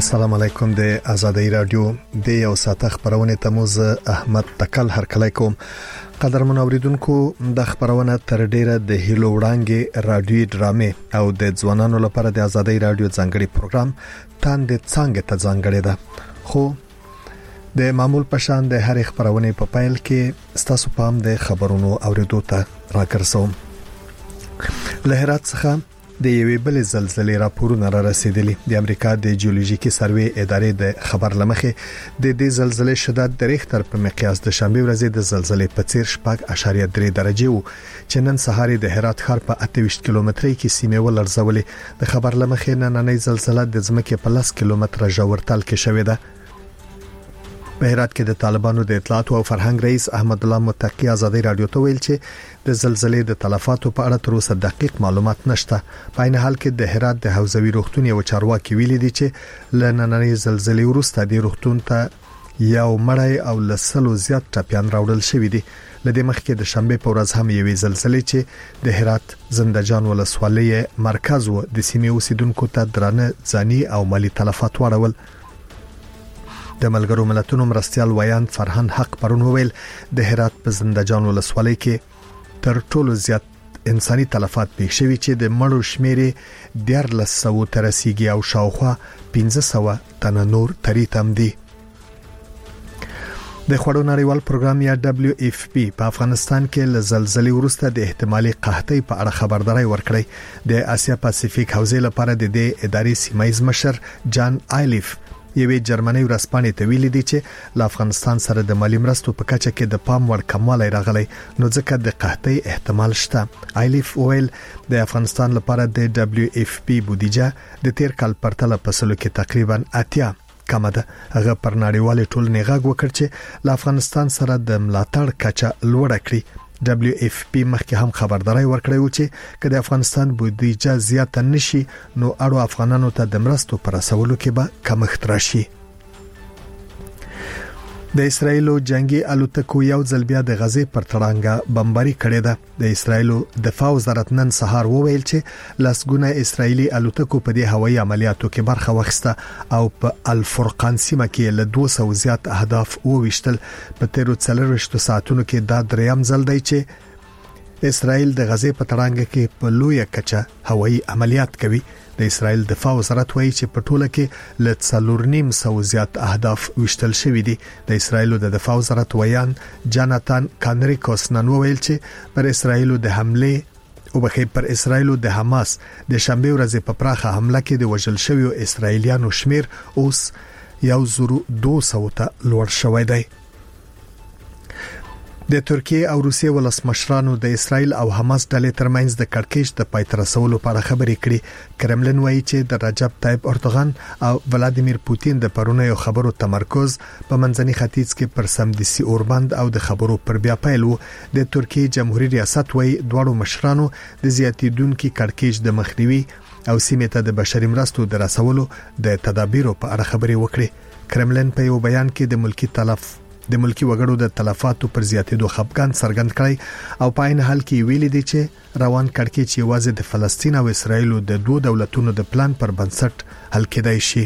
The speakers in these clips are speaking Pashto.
السلام علیکم د آزادۍ رادیو د یو ساعت خبرونه تموز احمد تکل هرکلی کوم. قدرمن اوریدونکو د خبرونه تر ډیره د هیلو وړانګې رادیو ډرامې او د ځوانانو لپاره د آزادۍ رادیو ځانګړي پروګرام تاند څنګه ته ځانګړي ده. خو د معمول پشان د هر خبرونه په پایل کې ستاسو پام د خبرونو اوریدو ته راکرسوم. له هرات څخه د یوې بل زلزلې راپورونه را رسیدلي. د امریکا د جیولوژیکي سروې ادارې د خبر لمخې د دې زلزلې شدت د ریختر په مقیاس د شنبه ورځې د زلزلې په څیر 4.3 درجه وو چې نن سهار د هرات ښار په 28 کیلومتري کې سیمه ولړزولې. د خبر لمخې نننۍ زلزلہ د ځمکې په 10 کیلومتره ژورتل کې شوې ده. په هرات کې د طالبانو د اطلاعات او فرهنګ رئیس احمد الله متقی آزادۍ رادیو ته ویل چې د زلزلې د تلفاتو په اړه تر اوسه دقیق معلومات نشته. په عین حال کې د هرات د حوزوي روغتون یو چارواکي ویلي دي چې لنننۍ زلزلې وروسته د روغتون ته یو مړی او لسلو زیات ټپيان راوړل شوې دي. لدې مخکې د شنبه په ورځ هم یوې زلزلې چې د هرات زندهجان ولسوالۍ مرکز و د سیمې اوسیدونکو ته درانه ځاني او مالی تلفات واړول. د ملګرو ملتونو مرستيال ویان فرهان حق پرون ویل د هرات په زندهجان ولسوالۍ کې تر ټولو زیات انساني تلفات پېښ شوي چې د مړو شمیرې 1400 تر رسیدي او شاوخوا 1500 تنه نور تریتم دي. د خوړو نړیوال پروګرام یا WFP په افغانستان کې له زلزلې وروسته د احتمالي قحطۍ په اړه خبرداري ورکړې. د آسیا پاسفیک حوزې لپاره د دې ادارې سیمایز مشر جان آیلیف یوې جرمني ورسپانې ته ویلي دي چې له افغانستان سره د مالی مرستو په کچه کې د پام وړ کموالی راغلی نو ځکه د قحطۍ احتمال شته. آیلیف ویل د افغانستان لپاره د WFP بودیجه د تیر کال پرتله په سلو کې تقریبا 80 کمه ده. هغه پر نړیوال ټولنې غږ وکړ چې له افغانستان سره د ملاتړ کچه لوړه کړي. WFP مخکې هم خبرداري ورکړې و چې کله افغانستان بودیجه زیاته نشي نو اړو افغانانو ته د مرستو پر رسولو کې به کمښت راشي. د اسرایلو جنگي الوتکو یو ځل بیا د غزې پر تړانګه بمباري کړې ده. د اسرایلو دفاع وزارت نن سهار وویل چې لسګونه اسرایلی الوتکو په دې هوایي عملیاتو کې برخه واخیسته او په الفرقان سیمه کې له 200 زیات اهداف وویشتل. په 13 ساعتونو کې دا دریم ځل دی چې اسرایل د غزې په تړانګه کې په لوی کچه هوایي عملیات کوي. د اسرایل دفاع وزارت وایي چې په ټوله کې ل 4.5 زیات اهداف وشتل شوې دي. د اسرایل د دفاع وزارت ویان جاناتان کانریکوس نن ویل چې پر اسرایل د حمله او بخې پر اسرایل د حماس د شنبه ورځ په پراخه حمله کې د وژل شویو اسرایلیانو شمیر اوس 1200 ته لوړ شوی دی. د ترکیه او روسیې ولسمشرانو د اسرایل او حماس ډلې ترمنځ د کړکېچ د پای ته رسولو په اړه خبرې کړې. کرملن وایي چې د رجب طيب اردوغان او ولادیمیر پوتین د پرونیو خبرو تمرکز په منځني ختیځ کې پر سمدسي اوربند او د خبرو پر بیا پیل وو. د ترکیه جمهوریت ریاست وایي دواړو مشرانو د زیاتیدونکو کړکېچ د مخنیوي او سیمه ته د بشري مرستو د رسولو د تدابیرو په اړه خبرې وکړې. کرملن په یو بیان کې د ملکی وګړو د تلفاتو پر زیاتېدو خفګان څرګند کړی او په عین حال کې ویلي دي چې روان کړکېچ یوازې د فلسطین او اسرایل د دوه دولتونو د پلان پر بنسټ حل کېدای شي.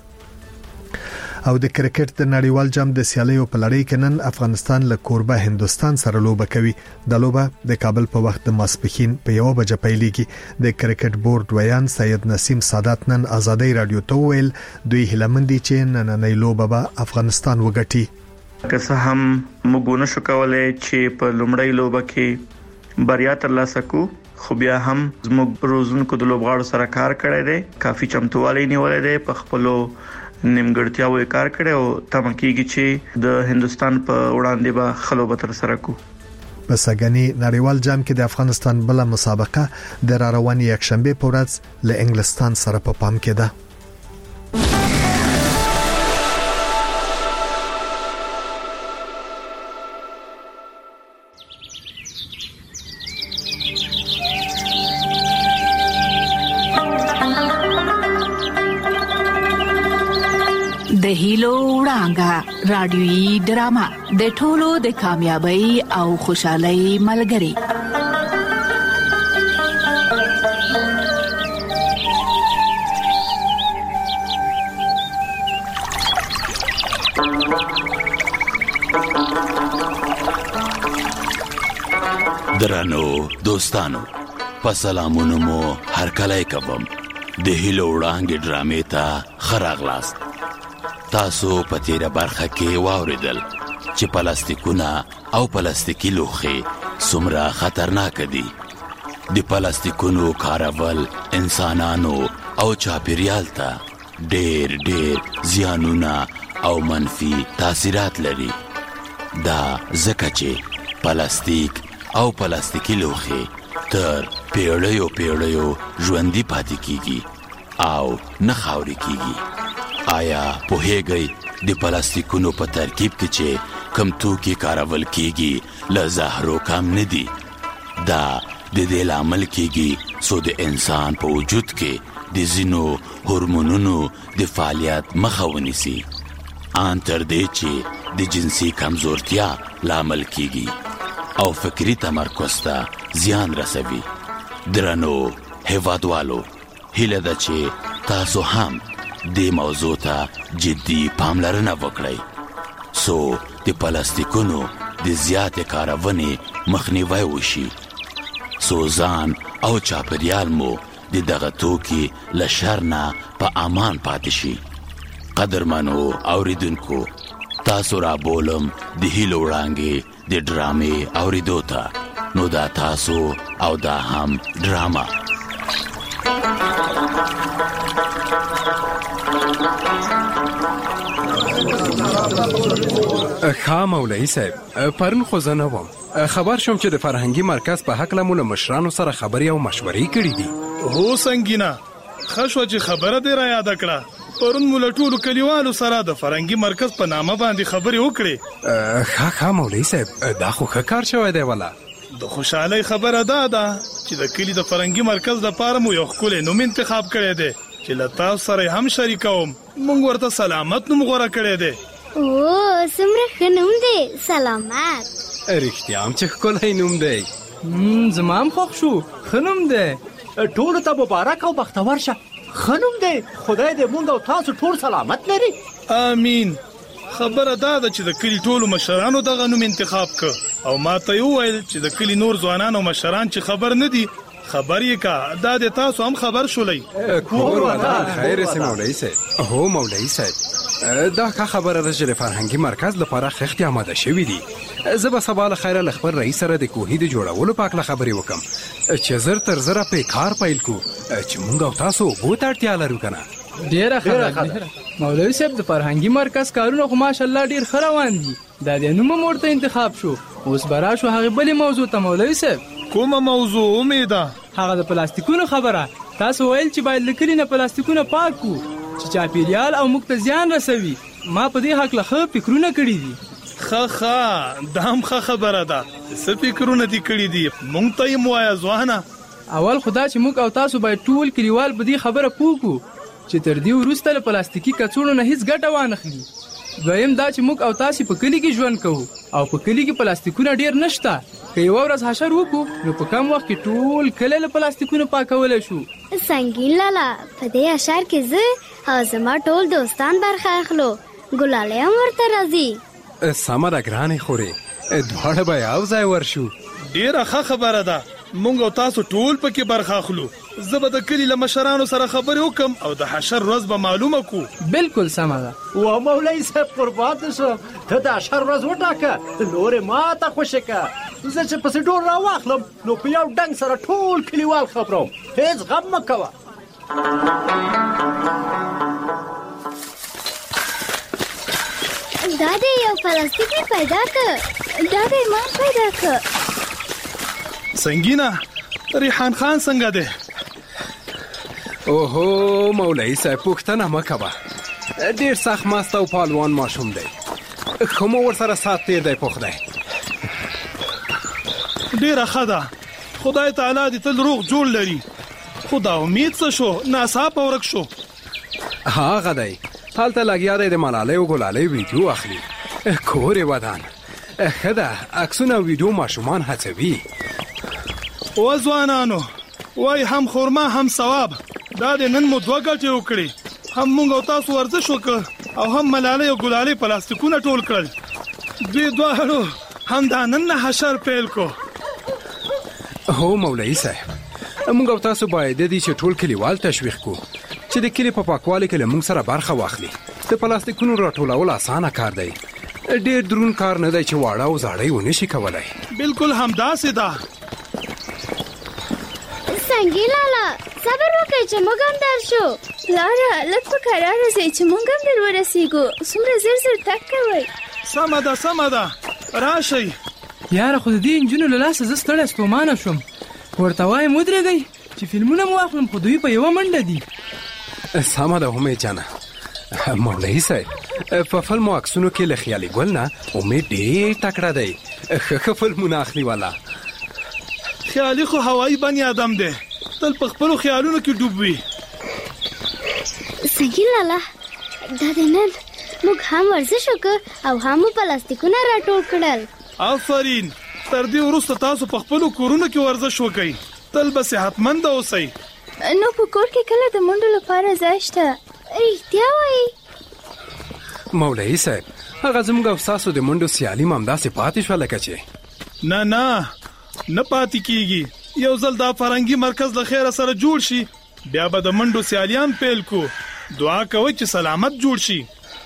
او د کرکټ د نړیوال جام د سیالیو په لړۍ کې نن افغانستان له کوربه هندستان سره لوبه کوي. د لوبه د کابل په وخت د ماسپښین په 1 بجې پیلېږي. د کرکټ بورډ ویان سید نسیم سادات نن آزادۍ رادیو ته ویل دوی هیلمن دي چې نننۍ لوبه به افغانستان وګټي. که څه هم موږ نشو کولای چې په لومړی لوبه کې بریا ترلاسه کړو خو بیا هم زموږ روزونکو د لوبغاړو سره کار کړی دی. کافي چمتووالی نیولای دی. په خپل نیمګړتیاوو کار کړی او تمه کیږي چې د هندستان په وړاندې به خلوبه تر سره کو. په سګنی نړیوال جام کې د افغانستان بل مسابقه د رواني یک شنبه په ورځ له انګلستان سره په پام کې ده. د هیلو وړانګه رادیوي ډرامه د ټولو د کامیابی او خوشحالۍ ملګری. درنو دوستانو په سلامونو مو هر کله کوم د هیلو وړانګې ډرامې ته ښه راغلاست. تاسو په تیره برخه کې واوریدل چې پلاستیکونه او پلاستیکي لوښي څومره خطرناک دي. د پلاستیکونو کارول انسانانو او چاپیریال ته ډېر زیانونه او منفي تاثیرات لري. دا ځکه چې پلاستیک او پلاستیکي لوښي تر پیړیو ژوندي پاتې کیږي او نه خاورې کیږي. آیا پوهیږئ د پلاستیکونو په ترکیب کې چې کم توکي کارول کیږي له زهرو کم نه دي؟ دا د دې لامل کیږي څو د انسان په وجود کې د ځینو هورمونونو د فعالیت مخه ونیسي، ان تر دې چې د جنسي کمزورتیا لامل کیږي او فکری تمرکز ته زیان رسوي. درنو هیوادوالو، هیله ده چې تاسو هم دې موضوع ته جدي پاملرنه وکړئ څو د پلاستیکونو د زیاتې کارونې مخنیوی وشي، څو ځان او چاپیریال مو د دغه توکي له شر نه په امان پاتې شي. قدرمنو اوریدونکو، تاسو را بولم د هیلو وړانګې د ډرامې اوریدو ته. نو دا تاسو او دا هم ډراما. ښه مولوي صاحب، پرون خو زه نه وم. خبر شوم چې د فرهنګي مرکز په هکله مو له مشرانو سره خبرې او مشورې کړي دي. هو سنگینا، ښه شوه چې خبره دې را یاده کړه. پرون مو له ټولو کلیوالو سره د فرهنګي مرکز په نامه باندې خبرې وکړې. ښه مولوي صاحب، دا خو ښه کار شوی دی. ولا د خوشحالۍ خبره دا ده چې د کلي د فرهنګي مرکز لپاره مو یو ښکلی نوم انتخاب کړی دی چې له تاسو سره هم شریکوم. موږ ورته سلامت نوم غوره کړی دی. او څومره ښه نوم دی، سلامت. رښتیا هم چې ښکلی نوم دی. زما هم خوښ شو، ښه نوم دی. ټولو ته مبارک او بختور شه. ښه نوم دی. خدای دې مونږ او تاسو ټول سلامت لري. آمین. خبره دا ده چې د کلي ټولو مشرانو دغه نوم انتخاب کړ او ما ته وویل چې د کلي نور ځوانان او مشران چې خبر نه دي خبر یې کا. دا د تاسو هم خبر شولئ. کور ودان خیر سي مولوي صاحب. هو مولوي صاحب، دا ښه خبره ده چې د فرهنګي مرکز لپاره خښتې آماده شوي دي. زه به سبا له خیره له خپل رئیس سره د کوهي د جوړولو په هکله خبرې وکړم چې زر تر زره پې کار پیل کړو چې موږ او تاسو اوبو ته اړتیا لرو که نه. ډېره ښه ده مولوي صاحب. د فرهنګي مرکز کارونه خو ماشاءالله ډېر ښه روان دي. دا د نوم هم ورته انتخاب شو. اوس به راشو هغې بلې موضوع ته. مولوي صاحب، کومه موضوع امیده؟ هغه د پلاستیکونو خبره. تاسو ویل چې باید له کلي نه پلاستیکونه پاک کړو چې چاپیریال او موږ ته زیان رسوي. ما په دې هکله ښه فکرونه کړي دي. ښه دا هم ښه خبره ده. څه فکرونه دې کړي دي؟ موږ ته یې ووایه ځوانه. اول خو دا چې موږ او تاسو باید ټول کلیوال په دې خبره پوه کړو چې تر دې وروسته له پلاستیکي کڅوړو نه هیڅ ګټه وانخلي. دویم دا چې موږ او تاسو په کلي کې ژوند کوو او په کلي کې پلاستیکونه ډېر نشته. که یوه ورځ حشر وکړو نو په کم وخت کې ټول کلی له پلاستیکونو پاکولی شو. سنگین لالا، په دې اشعار کې زه او زما ټول دوستان برخه اخلو. ګلالی هم ورته راځي. سمه ده ګرانې خورې، دواړه به یو ځای ورشو. ډېره ښه خبره ده. موږ او تاسو ټول پکې برخه اخلو. زه به د کلي له مشرانو سره خبرې وکم او د حشر ورځ به معلومه کو. بالکل سمه ده. و مولوي صاحب قربان شم، ته د حشر ورځ وټاکه، نورې ما ته خوشې که. زه چې پسې ډور راواخلم نو په یو ډنګ سره ټول کلیوال خبروم. هېڅ غم مه کوه. دا دی یو پلاستیک مې پیدا که. دا دی ما پیدا که. سنگینا، ریحان خان څنګه دی؟ اوهو مولوي صاحب، پوښتنه مه کوه. ډېر سخت مست او پالوان ماشوم دی. ښه مو ورسره سات تېر دی په خدای. ډېره ښه ده. خدای تعالی دې تل روغ جوړ لري. خو دا امید څه شو؟ ناڅاپه ورک شو. هغه دی هلته لګیا دی د ملالۍ او ګلالۍ ویډیو اخلي. کور یې ودان. ښه ده، عکسونه او ویډیو ماشومان هڅوي. و ځوانانو، وای هم خورما هم ثواب. دا د نن مو دوه ګټې وکړې. هم موږ او تاسو ورزش وکړ او هم ملالۍ او ګلالۍ پلاستیکونه ټول کړل. دوی دواړو همدا نن حشر پیل کو. هو مولوي صاحب، موږ او تاسو باید د دې چې ټول کلیوال تشویق کو چې د کلی په پاکوالي کې له موږ سره برخه واخلي. د پلاستیکونو راټولول اسانه کار دی، ډېر درون کار نه دی چې واړه او زاړه یې ونه شي کولی. بالکل همداسې ده. سنګي لالا صبر وکړئ چې موږ هم درشو. لاره لږ په کراره ځئ چې موږ هم در ورسېږو. څومره زر زر تګ کوئ. سمه ده راشئ. یاره خو د دې نجونو له لاسه زه ستړی ستومانه شوم. ورته وایم ودرېږئ چې فلمونه مو واخلم، خو دوی په یوه منډه دي. سمه ده امید جانه. مولوي صاحب، په فلمو عکسونو کې له خیالي ګل نه امید ډېر تکړه دی. ښه فلمونه اخلي والا. خیالي خو هوایي بني آدم دی، تل په خپلو خیالونو کې ډوب وي. سنګي لالا دا د نن موږ هم ورزش وکړو او هم پلاستیکونه راټول کړل. آفرین. تر دې وروسته تاسو په خپلو کورونو کې ورزش وکړئ. تل به صحتمند اوسئ. نو په کور کې کله د منډو لپاره ځای شته؟ رښتیا وایي مولوي صاحب، هغه زموږ او ستاسو د منډو سیالي هم همداسې پاتې شوه لکه چې نه پاتې کیږي. یو ځل دا فرهنګي مرکز له خیره سره جوړ شي، بیا به د منډو سیالیان پیل کو. دعا کوئ چې سلامت جوړ شي.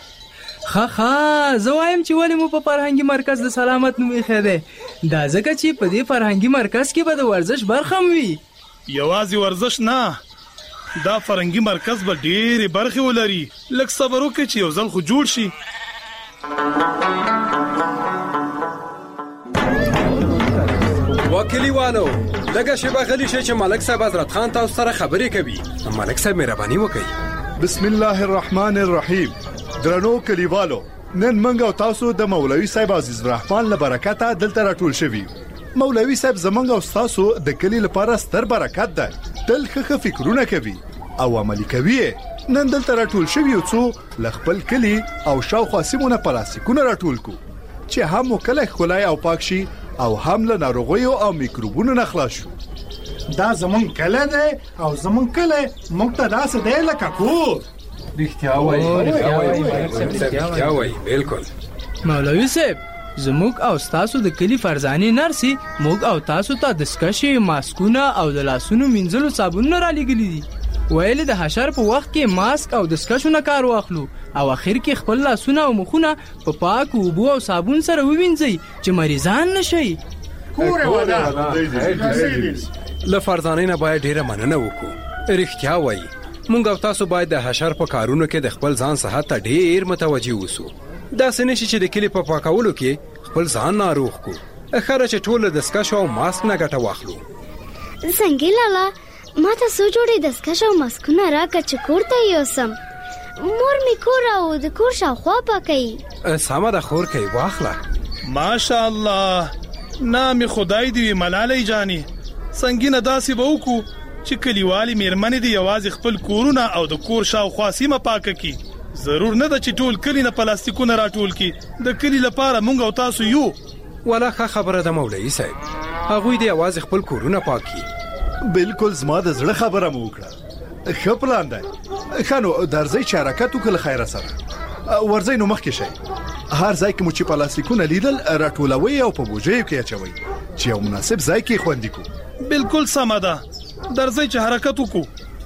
زه وایم چې ولې مو په فرهنګي مرکز د سلامت نوم ایښی دی؟ دا ځکه چې په دې فرهنګي مرکز کې به د ورزش برخه هم وي. یوازې ورزش نه، دا فرهنګي مرکز به ډېرې برخې ولري. لږ صبر وکړئ چې یو ځل خو جوړ شي. وکلیوالو لږه شیبه غلی شئ چې ملک صاحب حضرت خان تاسو سره خبرې کوي. ملک صاحب مهرباني وکړئ. بسم الله الرحمن الرحیم. درنو کلیوالو، نن منګ او تاسو د مولوي صاحب عزیز الرحمن له برکته دلته راټول شوي. مولوي صاحب زمونږ او تاسو د کلی لپاره ستر برکت ده. تل ښه فکرونه کوي او عملي کوي. نن دلته راټول شوي یو څو ل خپل کلی او شاوخوا سیمونه پلاستیکونه راټول کو چې هم کله ښکلای او پاک شي او هم له ناروغیو او میکروبونو نه خلاص شو. دا زمون کله ده او زمون کله موږ ته داسې دی لکه کور. رښتیا وایي. بالکل مولوي صاحب، زموږ او تاسو د کلی فرزانې نرسي موږ او تاسو ته دستکشې، ماسکونه او د لاسونو مینځلو صابونونه را لېږلي دي. ویل د حشر په وخت کې ماسک او دستکشو نه کار واخلو او اخر کې خپل لاسونه او مخونه په پاک اوبو او صابون سره ووینځئ چې مریضان نشئ. له فرزانې نه باید ډېره مننه وکړو. رښتیا وایي، موږ او تاسو باید د حشر په کارونو کې د خپل ځان صحت ته ډېر متوجه اوسو. داسې نشي چې د کلي په پاکولو کې خپل ځان ناروغ کو. ښه چې ټول د دستکشو او ماسک نه ګټه واخلو. سنګي لالا ما ته څو جوړې دستکش او ماسکونه راکړه چې کور ته یوسم. مور می کور او د کور شاوخوا پاکوي. سمه ده خور کوي، واخله. ماشاءالله، نام خدای دی ملالۍ جانې. سنګینه داسې به وکړو چې کلیوالي میرمنې دې یوازې خپل کورونه او د کور شاوخوا سیمه پاکه کړي. ضرور نه ده چې ټول کلی نه پلاستیکونه راټول کړي. د کلی لپاره موږ او تاسو یو. ولا ښه خبره ده مولوي صاحب، هغوی دې یوازې خپل کورونه پاک کړي. بالکل زما د زړه خبره مو وکړه. ښه پلان دی. ښه نو درځئ چې حرکت وکړو له خیره سره. ورځئ نو مخکې شئ. هر ځای کې مو چې پلاستیکونه لیدل راټولوئ او په بوجیو کې اچوئ چې یو مناسب ځای کې خوندي کړو. بالکل سمه ده. درځئ چې حرکت وکړو.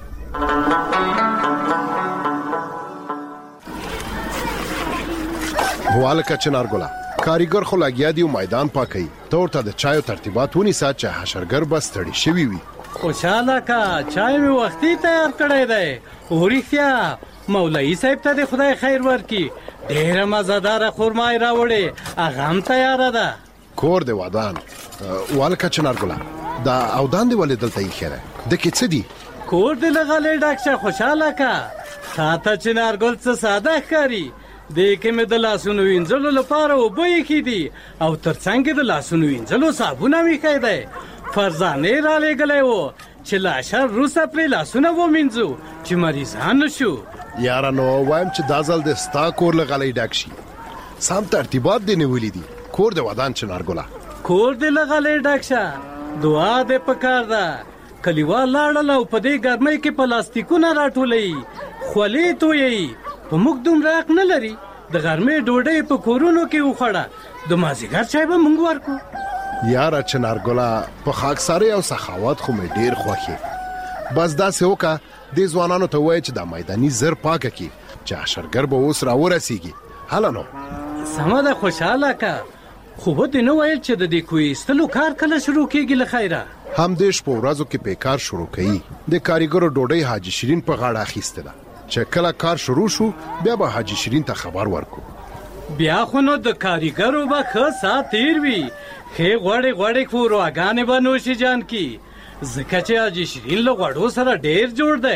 والکه چنارګله کاریګر خو لګیا دی میدان پاکي. تور ته د چایو ترتیبات ونیسه چې حشرګر بس تړي شوی وي. خوشاله کا چای می وختي تیار کړی دی. اورښتیا مولوي صاحب ته د خدای خیر ورکړي. ډېره مزهدار خرمای راوړې، هغه هم تیاره ده. کور دی ودان. والکه چنارګله دا اودان دی ولې دلته یې خیره د کې څه دی؟ کور دی لغلې ډاکشه. خوشاله کا تا چنارګل څه ساده ښکاري. دې کې مې د لاسونو وینځلو لپاره اوبه ایښي دي او ترڅنګ د لاسونو وینځلو صابون هم ایښی دی. فرزانې را لېږلی و چې له حشر وروسته پرې لاسونه ومینځو چې مریضان نه شو. یاره نو وایم چې دا ځل د ستا کور له غلی ډک شي. سم ترتیبات دې نیولي دي. کور د ودان چنارګله. کور دې له غلی ډک شه. دعا دې پکار ده. کلیوال لاړل او په دې ګرمۍ کې پلاستیکونه راټولوي، خولې تویوي. په موږ دومره حق نه لري د غرمې ډوډۍ په کورونو کې وخوړه د مازیګر چای به مونږ ورکو. یاره چنارګله په خاکساري او سخاوت خو مې ډیر خوښي. بس داسې وکړه دې ځوانانو ته وایي چې دا میداني زر پاکه کړي چې حشرګر به اوس راورسیږي. هله نو سمه ده خوشحاله که، خو به دې نه ویل چې د دې کوی ایستلو کار کله شروع کېږي له خیره؟ همدې شپو ورځو کې پیکار شروع کوي. د کاریګرو ډوډۍ حاجي شیرین په غاړه اخیسته ده چې کله کار شروع شو بیا به حاجي شیرین ته خبر ورکو. بیا خو نو د کاریګرو به ښه سات تیر وي، ښې غوړې غوړې ښورواګانې به نوشي جان کی، ځکه چې حاجي شیرین له غوړو سره ډیر جوړ دی.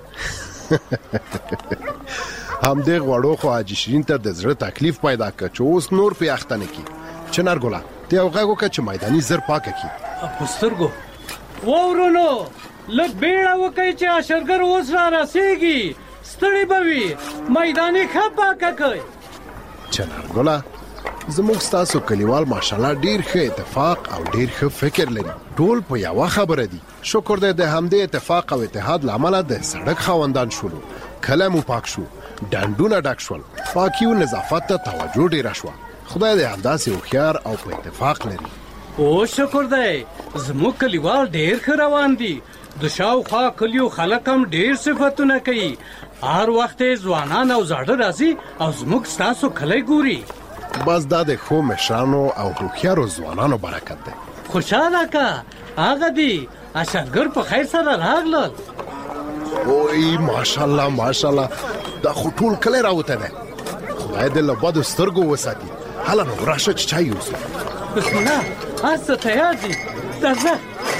همدې غوړو خو حاجي شیرین ته د زړه تکلیف پیدا کړ چې اوس نور په اخته نه کی. چنارګله ته یو غږ وکړه چې میداني زر پاکه کی. په سترګو وورونو لږ بیړه وکړئ چې حشرګر اوس را رسېږي، ستړي به وي، میداني ښه پاکه کړئ. چنارګله زموږ ستاسو کلیوال ماشاءالله ډیر ښه اتفاق او ډیر ښه فکر لري. ټول په یوه خبره دي. شکر دی د همدې اتفاق او اتحاد لامل د سړک خاوندان شولو، کله مو پاک شو، ډنډونه ډک شول، پاکي او نظافت ته توجه ډیره شوه. خدای دې همداسې هوښیار او په اتفاق لري. او شکر دی زموږ کلیوال ډیر ښه روان دي. د شاوخوا کلیو خلک هم ډیر صفتونه کوي. هر وخت ځوانان او زاړه راځي او زموږ ستاسو کلی ګوري. بس دا د ښو مشرانو او هوښیارو ځوانانو برکت دی. خوشحاله که هغه دي حشرګر په خیر سره راغلل. اوی ماشاءالله ماشاءالله دا خو ټول کلی راوته دی. خدای دې له بدو سترګو وساتي. هله نو راشه چې چای یوسو. بسم الله هر څه تیار دي، درځه.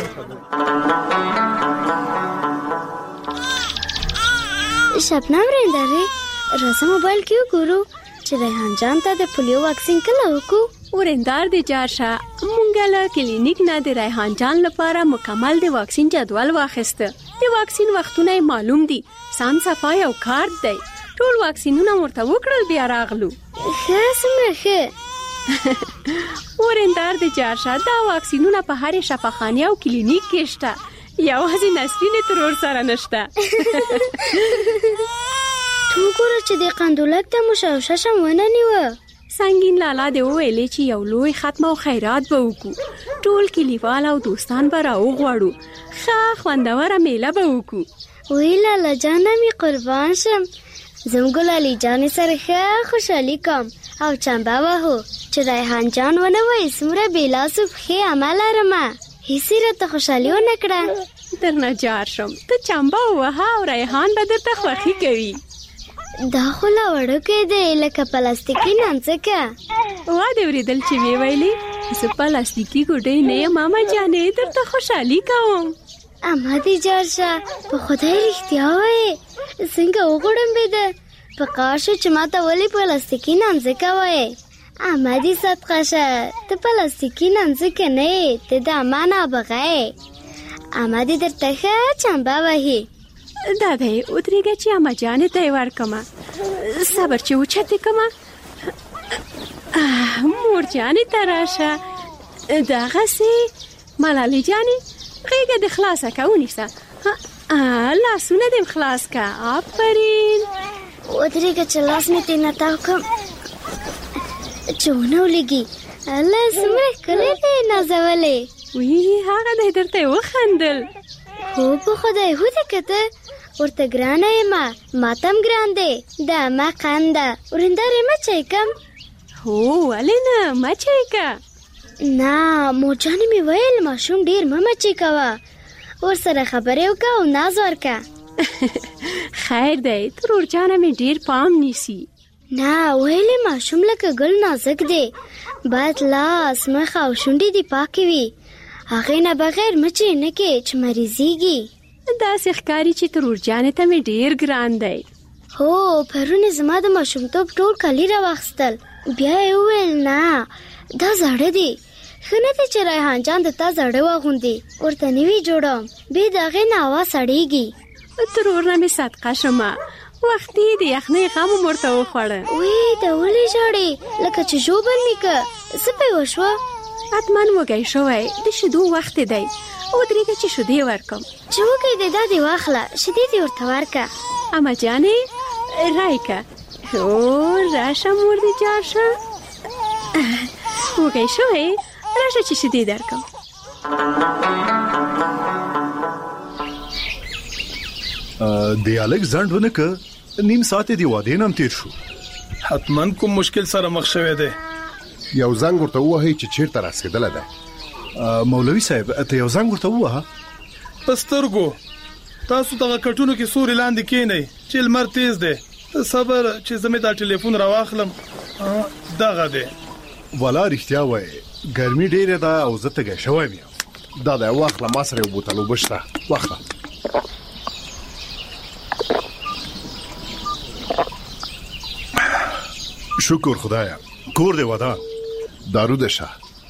شبنم رندارې راځه موبایل کې وګورو چې ریحان جان ته د پولیو واکسین کله وکړو. ورندار دې جارشه مونږ له کلینیک نه د ریحان جان لپاره مکمل د واکسین جدول واخیسته. د واکسین وختونه معلوم دي، سان صفای او کارت دی. ټول واکسینونه ورته وکړل بیا راغلو. ښه څومره ښه. ورندار دې جارشه دا واکسینونه په هر شفاخانه او کلینیک کې شته، یوازې نسرین ترور سره نشته. تو ګوره چې د قندولک د مشوشه شم ونه نیوه. سنگین لالا دې وویلې چې یو لوی ختمه او خیرات به وکړو. ټول کلیوال او دوستان به راوغواړو، ښه خوندوره میله به وکړو. وی لالا جانه مې قربان شم. زموږ لالي جانې سره ښه خوشحالي کوم او چمبه وهو چې ریحان جان ونه وایي څومره بېلاسو پښې عمه لرمه. هیڅ یې راته خوشحالي ونه کړه. درنه جار شم ته چمبه ووهه او ریحان به درته خوښي کوي. دا خو لا وړوکی دی لکه پلاستیکي نانځکه. وا دې اورېدل چې ویې ویلې زه پلاستیکي ګوډۍ نه یم ماما جانې، درته خوشحالي کوم. اما دې جار شه په خدای رښتیا وایې څنګه وغوړمبېده. په کار شو چې ما ته ولې پلاستیکي نانځکه وایې. اما دې صدقه شه ته پلاستیکي نانځکه نه یې، ته د اما نابغه یې. اما دې درته ښه چمبه وهي. دا دی ودرېږه چې اما جانې ته یې ورکمه. صبر چې اوچتې کمه. مور جانې ته راشه. دغسې ملالۍ جانې غېږه دې خلاصه که ونیسه. لاسونه دې خلاص که. آفرین. ودرېږه چې لاس مې ترې نه تاو کړم چې ونه ولګي. الله څومره ښکلی دی نازولی. وی هغه دی درته یې وخندل. هو په خدای هو دې کته ورته ګرانه یم، ماته هم ګران دی. د اما قنده ورندارې مه چای کم. هو ولې نه مچی که. نه مور جانې مې ویل ماشوم ډېر مه مچی کوه، ورسره خبرې وکړه او ناز ورکړه. خیر دی ترور جانه مې ډېر پام نیسي. نه ویلې ماشوم لکه ګل نازک دی، باید لاس مخ او شونډې دې پاکې وي. هغې نه بغیر مچې نه کې چې مریضېږي. داسې ښکاري چې ترور جانې ته مې ډېر ګران دی. هو پرون زما د ماشومتوب ټول کالي راواخیستل، بیا یې وویل نه دا زاړه دي، ښه نه دی چې ریحان جان د تا زاړه واغوندي، ورته نوي جوړوم، بې د هغې نه هوا سړېږي. ترور نه مې صدقه شمه، وختي د یخنۍ غم مو ورته وخوړه. وی دا ولې ژاړې لکه چې ژوبل مې که څه پې وشوه؟ حتما وږی شوی د شیدو وخت دی، ودرېږه چې شیدې ورکم. چې وږی دی دا دې واخله شیدې دې ورته ورکه. اما جانې رایکه. هو راشه مور دې جار شه. وګی شوې راشه چې شیدې درکم. دی الکساندر ونکه نیم ساعت دی واده نام تیر شو. حتمن کوم مشکل سره مخ شوه دی. یو زنګ ورته وهی چې چیرته راسیدل ده. مولوي صاحب ته یو زنګ ورته وه. پسترګو تاسو ته کټونو کې سوري لاندې کېنئ چې لمر تیز دی. صبر چې زمې دا ټلیفون راواخلم دغه دی. والا رښتیا وای ګرمي ډیره ده او زه ته شوم یم. دا واخله ما سره یو بوتل وبشته واخله. شکر خدایا کور دی ودان. دارو دشه.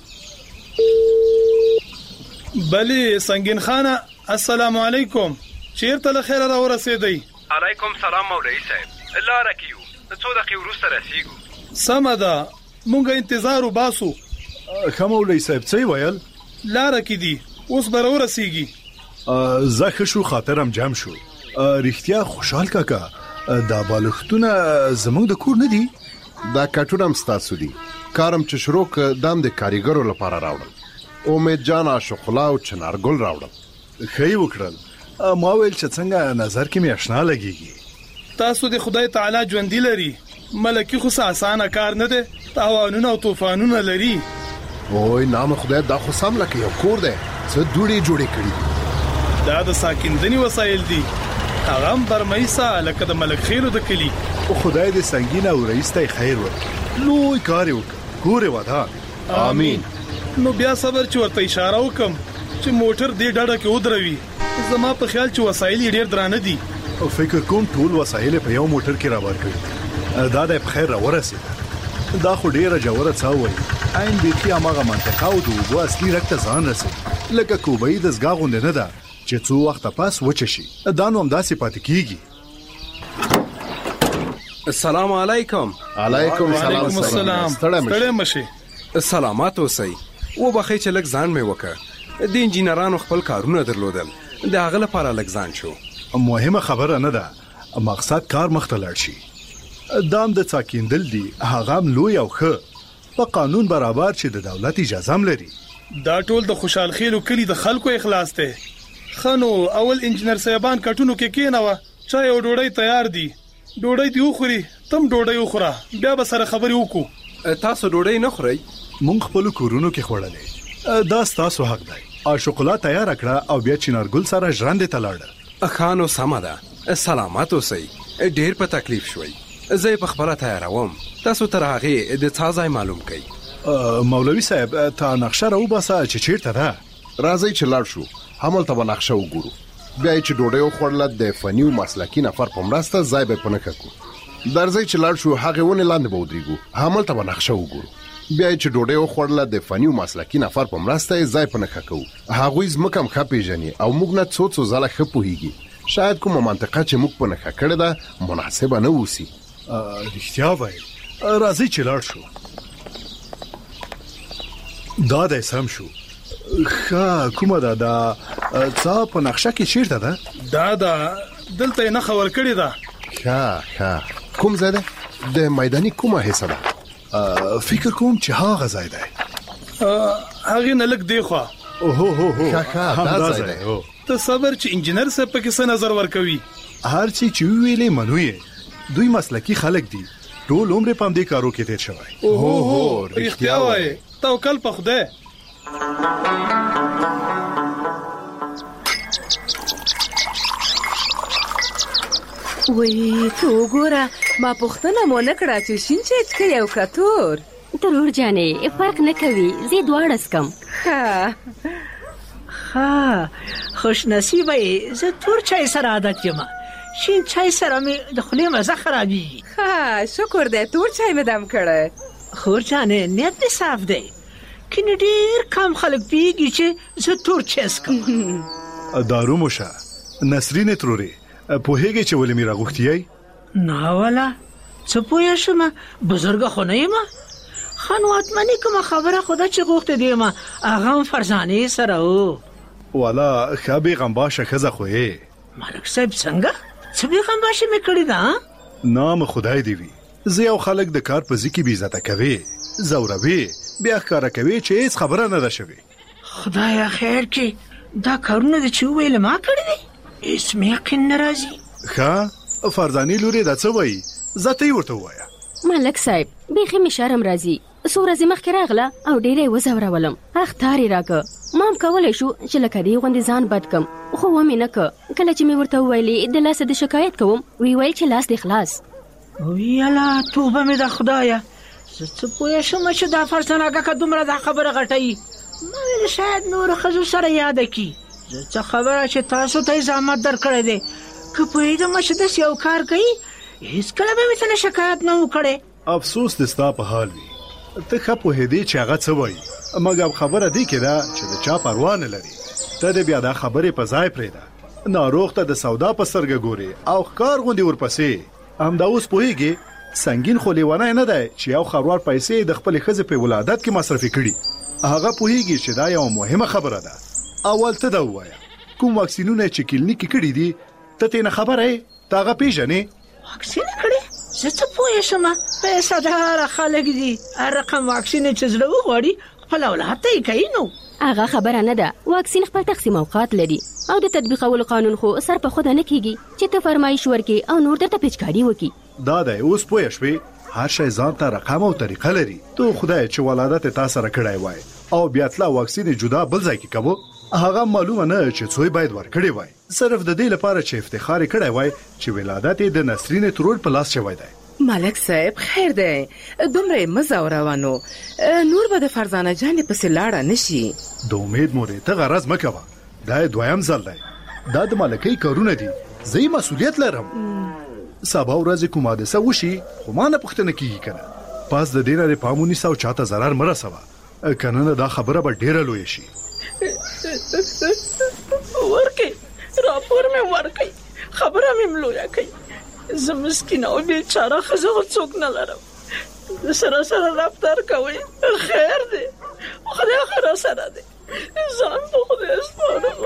بلی سنگین خانه السلام علیکم. چیرته له خیره را ورسېدی؟ علیکم سلام مولوی صاحب. لاره کې یو څو دقیقې وروسته رسیږو. سمه ده مونږ انتظار وباسو. ښه مولوی صاحب څه ویل؟ لاره کې دي اوس به ورسیږي. زه ښه شو خاطرم جام شو. رښتیا خوشحال کاکا دا بالښتونه زمونږ د کور نه دي؟ دا کټونه هم ستاسو دي. کارم چې شروع دام د کاریګرو لپاره راوړل. امید جان عاشق‌الله او چنارګل راوړل. ښه وکړل. ما ویل چې څنګه نظر کې مې آشنا لګیږي. تاسو د خدای تعالی ژوندۍ لري. ملکی خو اسانه کار نه دی. تاوانونه او طوفانونه لري. وای نام خدای دا خو سم لکه یو کور دی. څه دوړي جوړې کړې. دا د ساکندنی وسایل دي. هغه هم برمایسا لکه د ملک خیرو د کلی. او خدای دې سنگینه او رئیس ته خیر ورکړي. لوی کار وکړي. کور ودان. امين. نو بیا صبر چې ورته اشاره وکم چې موټر دې ډاډه کې ودروي. زما په خیال چې وسایل ډېر درانه دي. او فکر کوم ټول وسایل په یو موټر کې راوړ کړي. دا د خیر راورسید. دا خو ډیره جوړه څاوي. عین دې کې هغه منطقه او د وګو اصلي رکته ځان رسید. لکه کوبې د زګاغوند نه ده چې څو وخت پاس وچ شي. دا نو هم داسې پات کیږي. السلام علیکم. علیکم السلام. ستړی مشه. سلامات اوسئ. و بخې چې لږ ځان مې وکړ. د انجینرانو خپل کارونه درلودل. د هغه لپاره لږ ځان شو. مهمه خبره نه ده. مقصد کار مخته لاړ شي. دام د څاکیندل دي. هغه لوی او ښه په قانون برابر چې د دولت اجازه هم لري. دا ټول د خوشحال خیلو کلی د خلکو اخلاص ته. خنو اول انجنیر صاحبان کټونو کې کېناوه. چای او ډوډۍ تیار دي. ډوډۍ دی وخوري. تم ډوډۍ وخوره. بیا به سره خبرې وکړو. تاسو ډوډۍ نه خورئ؟ مونږ خپل کورونو کې خوړلې. دا تاسو حق دی. عاشق‌الله تیار کړه او بیا چنارګل سره ژوند ته لاړ. خانو سم ده. سلامات اوسئ. ډېر په تکلیف شوي. زه په خبره تیاروم. تاسو تر هغه د ځای معلوم کړئ. مولوي صاحب تا نقشه راو باسه چې چیرته ده. راځي چې لاړ شو. همل ته نقشه وګورو. بیا چې ډوډۍ خوړل د فني او مسلکي نفر په مرسته ځای به پنه کړو. درځي چې لاړ شو هغه ونه لاندې به ودرېګو. همل ته نقشه وګورو. بیا چې ډوډۍ خوړل د فني او مسلکي نفر په مرسته ځای پنه کړو. هغه زمکم خپې جنې او موږ نه څو ځله خپوهیږي. شاید کومه منطقه چې موږ پنه کړه ده مناسبه نه وسی. رښتیا وای. راځي چې لاړ شو. دا د سم شو. کومه ده څا په نقشه کې چیرته ده؟ دا دلته نه خبر کړی ده. کوم ځای ده؟ د میداني کومه حصہ ده؟ فکر کوم چې هغه ځای ده. هغه نه لګ دی خو. اوه دا ځای ده. ته صبر چې انجنیر صاحب په کیسه نظر ورکوي. هر چې ویلې منوي. دوی مسلکی خلک دي. ټول عمر په دې کارو کې تیر شوی. اوه رښتیا وای. توکل په خدای. وای تو ګوره ما پوښتنه مو نه کړه چې شین چای څکې او کتور. ترور جانې فرق نه کوي. زه دواړه سکم. ها خوش نصیبه. زه تور چای سره عادت یم. شین چای سره مې د خولې مزه خرابېږي. شکر دې تور چای مې دم کړی. خور جانې نیت دې صاف دی. کینې ډېر کم خلک پیږي چې زه تور چای سکم. دارو موشه نسرین تروري پوهیږي چې ولې مې راغوښتي؟ نه والا څه پوه شم. بزرګ خو نه یم. خانوات منی کوم خبره خدا چې غوښته دیم هغه فرزانه سره و. والا خبي غمباشه خزه خوې. ملک صاحب څنګه؟ څه به غمباشه مې کړی دا؟ نام خدای دی وی. زه یو خلک د کار په ځکه بي عزت کوي. زوروي بیا ښکاره کوي چې هیڅ خبره نه ده شوې. خدایا خیر کې دا کارونه د چې ویل ما کړی دي هیڅ مې یقین نه راځي. ښه فرزانې لورې دا څه وایي ذاته یې ورته ووایه. ملک صاحب بیخي مې شرم راځي. څو ورځې مخکې راغله او ډېره یې وځورولم. اختار یې راکړه. ما هم کولی شو چې لکه دې غوندې ځان بد کم خو ومې نه که. کله چې مې ورته وویلې د لاسه د شکایت کوم وی ویل چې لاس دې خلاص. ویاله توبه مې د خدایه زه څه پوه شم چې دا فرزانه کاکا دومره دا خبره غټوي. ما ویل شاید نورو ښځو سره یاده کړي. زه څه خبره چې تاسو ته یې زحمت درکړی دی که پوهېږم چې داسې یو کار کوي هېڅکله به مې څه شکایت نه و کړی. افسوس دې ستا په حال وي. ته ښه پوهېدې چې هغه څه وایي مګر خبره دې کې ده چې د چا پروا نه لري. ته دې بیا دا خبرې په ځای پرېږده. ناروغ ته د سودا په سترګه ګورې او ښکار غوندې ورپسې. همدا اوس پوهېږې سنګین خو لیونی نه دی چې یو خروار پیسې د خپلې ښځې په ولادت کې مصرفي کړي. هغه پوهېږي چې دا یو مهمه خبره ده. اول ته دا ووایه کوم واکسینونه چې کلینیک کې کړي دي ته ترې نه خبره یې ته هغه پېژنې؟ واکسین کړي زه څه پوه شم پیسه داره خلک دي هر رقم واکسین چې زړه وغواړي خپل اولاد ته یې کوي. نو هغه خبره نه ده. واکسین خپل تقسیم اوقات لري او د تطبیقولو قانون خو سر په خود نه کیږي چې ته فرمایش ورکې او نور درته پیچکاري وکړي. دا دی اوس پوه شوې هر شی ځان ته رقم او طریقه لري. تو خدای چې ولادت تا سره کړی وای او بیا تلا واکسین جدا بل ځای کې کوو هغه معلومه نه چې څوی باید ورکړي وای صرف د دې لپاره چې افتخار کړی وای چې ولادت د نسرین ترور په لاس شوی دی. ملک صاحب خیر دی دومره مزاوروانو نور به د فرزانه جان پسې لاړه نشي. د امید مورې ته غرض مکوه. دا دویم ځل دی. دا د ملکۍ کارونه دي. زه مسؤلیت لرم. سبا ورځ کوم حادثه وشي خو ما نه پوښتنه کیږي کنه. پاس د دې نه پامونی ساو چاته zarar مرسوه کنه دا خبره به ډیره لوی شي. ورکه راپور مې ورکه خبره مې ملویا کوي. زه مسکینه او بیچاره ښځه څوک نه لرم. سره رفتار کوي خیر دی خدای خیر سره دی ځان په خدای سپارم.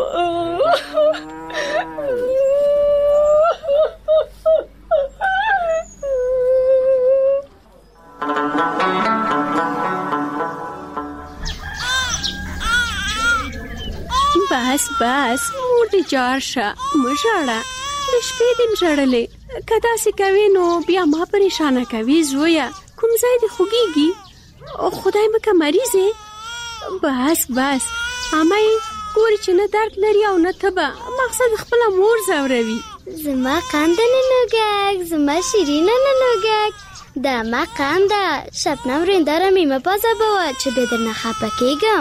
بس مور دې جار شه مژړه د شپې دې مژړلې که داسې کوي نو بیا ما پریشانه کوي. زویه کوم ځای دې خوږیږي خدای مکه مریض یې. بس امای ګوري چې نه درد لري او نه تبه مقصد خپل مور زوروي. زما قاندنه نوګک زما شیرینه نوګک دا ما قانده شبنم رنداره میمه بازه بوا چې بدرنه خپه کېږم.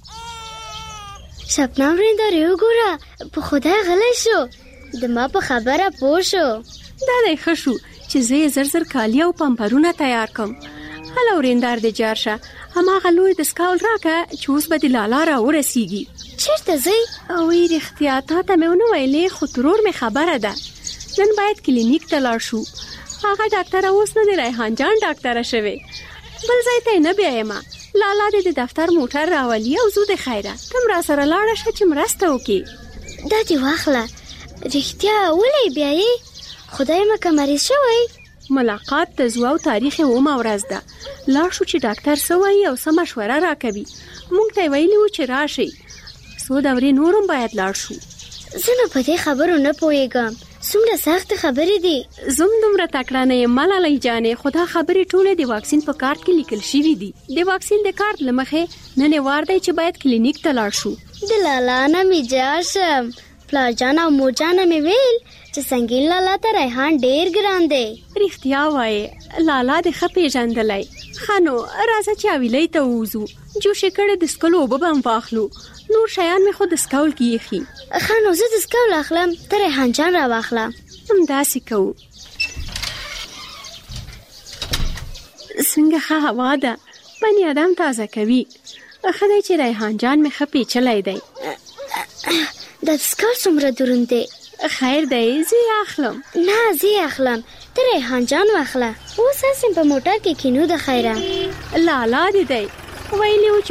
شبنم رنداره وګوره په خدای غلی شو د ما په خبره پوه شو. دا دی ښه شو چې زه یې زر کالي او پمپرونه تیار کړم. هله ورېندار دې جار شه هماغه لوی دستکاول راکړه چې اوس به دې لالا راورسېږي. چېرته ځئ؟ وی رښتیا تا ته مې ونه ویلې خو ترور مې خبره ده نن باید کلینیک ته لاړ شو. هغه ډاکټره اوس نه دی ریحان جان ډاکټره شوې بل ځای ته نه بیایمه. لالا دې د دفتر موټر راولي او زو د خیره تم را سره لاړه شه چې مرسته وکړي. دا دې واخله رښتیا ولې بیایې خدای مکه مریض شوی. ملاقات د زو او تاریخ اومه ورځ ده. لاړ شو چې ډاکټر څه وایي او څه مشوره راکوي. موږ ته ویلي و چې راشئ څو دورې نورم باید لاړ شو. زه نو په دې خبرو نه پوهېږم څومره سخت خبرې دي. زم دومره تکړه نه یم ملالۍ جانې خو دا خبرې ټولې د واکسین په کارت کې لیکل شوي دي. د واکسین د کارت له مخې نن وار دی چې باید کلینیک ته لاړ شو. د لالا نه مې جار شم پلار جان او مور جان مې ویل چې سنگین لالا ته ریحان ډیر ګران دی. رښتیا وایې لالا دې ښه پیژندلی. ښه نو راځه چې حویلۍ ته ووځو جوشې کړې د څکلو اوبه به هم واخلو. نور شیان مې خو د سکول کې ایښي. ښه نو زه د سکول اخلم ته ریحان جان را واخله. همداسې کوو. څنګه ښه هوا ده بني ادم تازه کوي. ښه دی چې ریحان جان مې ښه پیچلی دی. دا سکول څومره دروند دی؟ خیر دی زه یې اخلم. نه زه یې اخلم ته ریحان جان واخله. اوس هسې په موټر کې کینو د خیره. لالا دې دی ویلي و چې